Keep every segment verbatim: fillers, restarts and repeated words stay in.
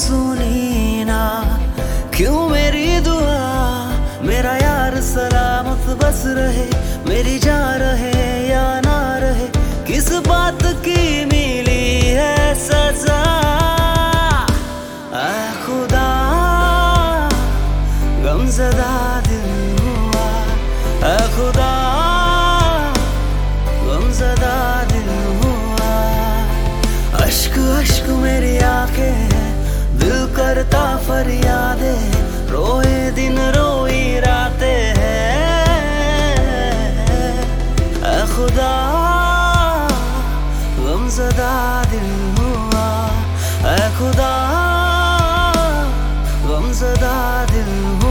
सुनी ना क्यों मेरी दुआ, मेरा यार सलामत बस रहे, मेरी जा रहे या ना रहे, किस बात की मिली है सजा। ऐ खुदा गमज़दा दिल हुआ, ऐ खुदा गमज़दा दिल हुआ। अश्क अश्क मेरी आंखें हैं, दिल करता फरियादे, रोए दिन रोई रातें हैं। ऐ खुदा गमज़दा दिल हुआ, ऐ खुदा गमज़दा दिल हुआ।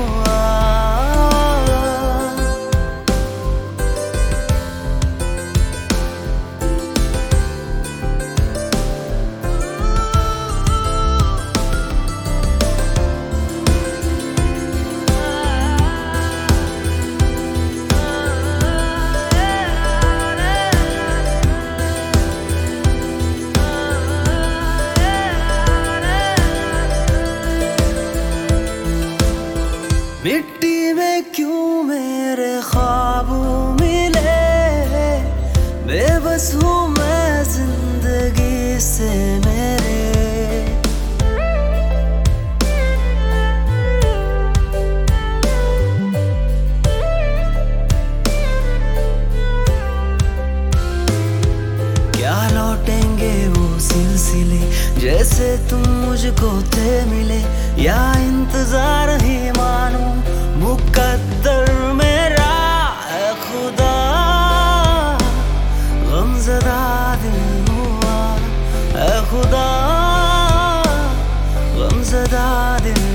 मिट्टी में क्यों मेरे ख्वाब मिले, बेबस हूँ मैं जिंदगी से मेरे। क्या लौटेंगे वो सिलसिले जैसे तुम मुझको थे मिले, या इंतजार ही मानो मुकद्दर मेरा। ऐ खुदा गमज़दा दिल हुआ, ऐ खुदा गमज़दा दिल